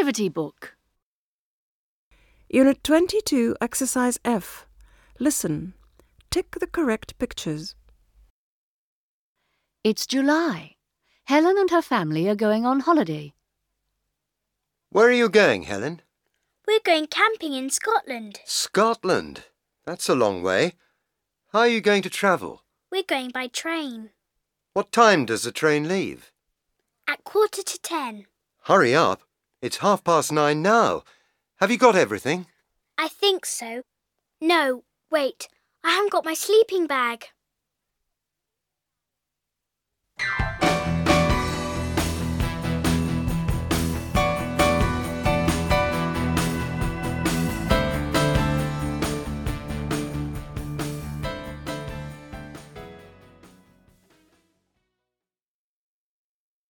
activity book. Unit 22, Exercise F. Listen. Tick the correct pictures. It's July. Helen and her family are going on holiday. Where are you going, Helen? We're going camping in Scotland. Scotland? That's a long way. How are you going to travel? We're going by train. What time does the train leave? At 10:15. Hurry up. It's 9:30 now. Have you got everything? I think so. No, wait. I haven't got my sleeping bag.